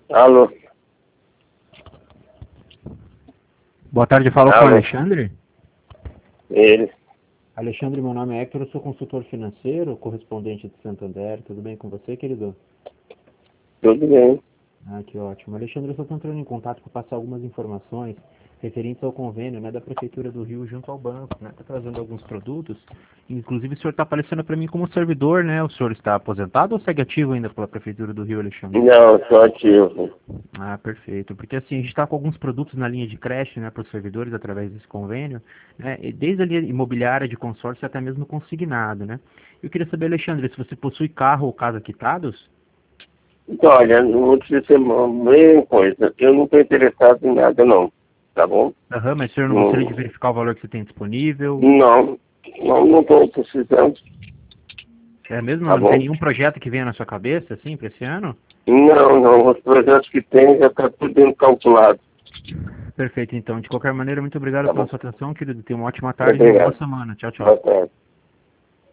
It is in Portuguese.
Alô? Boa tarde, falo com o Alô? Alexandre. Ele. Alexandre, meu nome é Hector, eu sou consultor financeiro, correspondente de Santander. Tudo bem com você, querido? Tudo bem. Ah, que ótimo. Alexandre, eu estou entrando em contato para passar algumas informações referentes ao convênio, da Prefeitura do Rio junto ao banco, Está trazendo alguns produtos. Inclusive, o senhor está aparecendo para mim como servidor, O senhor está aposentado ou segue ativo ainda pela Prefeitura do Rio, Alexandre? Não, sou ativo. Ah, perfeito. Porque assim, a gente está com alguns produtos na linha de creche, para os servidores através desse convênio, e desde a linha imobiliária de consórcio até mesmo consignado, Eu queria saber, Alexandre, se você possui carro ou casa quitados? Então, olha, não vou te dizer uma mesma coisa. Eu não estou interessado em nada, não. Tá bom? Aham, mas o senhor não gostaria de Não, verificar o valor que você tem disponível? não estou precisando. É mesmo? Tá Não tem bom? nenhum projeto que venha na sua cabeça, assim, para esse ano? Não. Os projetos que tem já está tudo bem calculado. Perfeito, então. De qualquer maneira, muito obrigado Tá pela bom? sua atenção, querido. Tenha uma ótima tarde e uma boa Obrigado. semana. Tchau, tchau. Boa tarde.